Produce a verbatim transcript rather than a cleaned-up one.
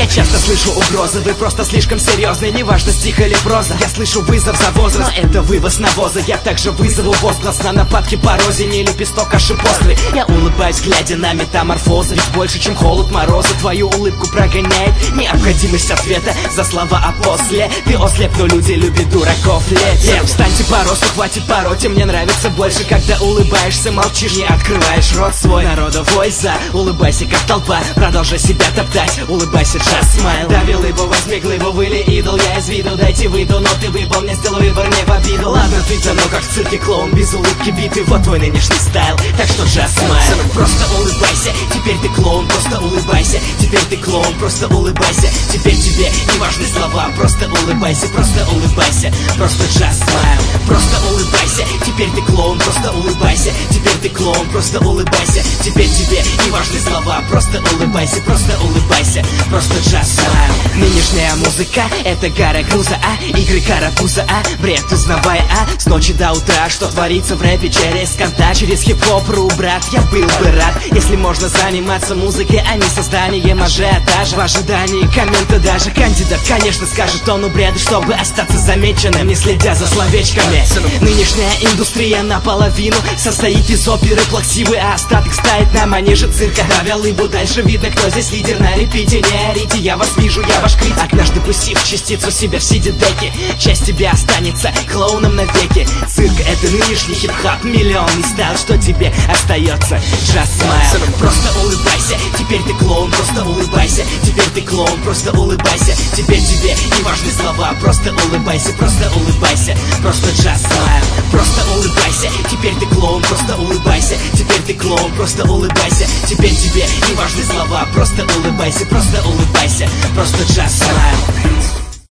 часто слышу угрозы, вы просто слишком серьезны. Неважно, стих или проза, я слышу вызов за возраст, но это вывоз навоза. Я также вызову возглас на нападки по розе. Не лепесток, а шипострый. Я улыбаюсь, глядя на метаморфозы. Ведь больше, чем холод мороза, твою улыбку прогоняет необходимость ответа за слова, а после ты ослеп, но люди любят дураков летом. Встаньте по росту, хватит пороть, и мне нравится больше, когда улыбаешься, молчишь, не открываешь рот свой. Народа вой за, улыбайся как толпа, продолжай себя топтать, улыбайся, just smile. Давил его, возьми глыбу, выли идол, я из виду, дайте выйду, но ты выбыл, мне сделал выбор не в обиду. Ладно, ты-то, но как в цирке клоун, без улыбки битый, вот твой нынешний стайл, так что just smile. Просто улыбайся, теперь ты клоун, просто улыбайся, теперь ты клоун, просто улыбайся, теперь тебе не важны слова, просто улыбайся, просто улыбайся, просто just smile. Просто улыбайся, теперь ты клоун, просто улыбайся, теперь ты клоун, просто улыбайся, теперь тебе не важны слова, просто улыбайся, просто улыбайся, просто just smile. Нынешняя музыка — это гора груза, а игры карапуза, а бред узнавая, а с ночи до утра, что творится в рэпе через контакт, через хип-хоп, ру, брат, я был бы рад, если можно заниматься музыкой, а не созданием ажиотажа. В ожидании коммента даже кандидат, конечно, скажет тону бреда, чтобы остаться замеченным, не следя за словечками. Нынешняя индустрия наполовину состоит из оперы плаксивы, а остаток стоит на манеже цирка. Давя лыбу, дальше видно, кто здесь лидер. На репите, не орите, я вас вижу, я ваш критик. Однажды пустив частицу себя в сидидеке, часть тебя останется клоуном навеки. Цирк — это нынешний хип-хоп, миллионный стайл, что тебе остается? Just smile. Просто улыбайся, теперь ты клоун, просто улыбайся, теперь ты клоун, просто улыбайся, теперь тебе не важны слова, просто улыбайся, просто улыбайся, просто just smile. Просто улыбайся, теперь ты клоун, просто улыбайся, теперь ты клоун, просто улыбайся, теперь тебе не важны слова, просто улыбайся, просто улыбайся, просто just smile.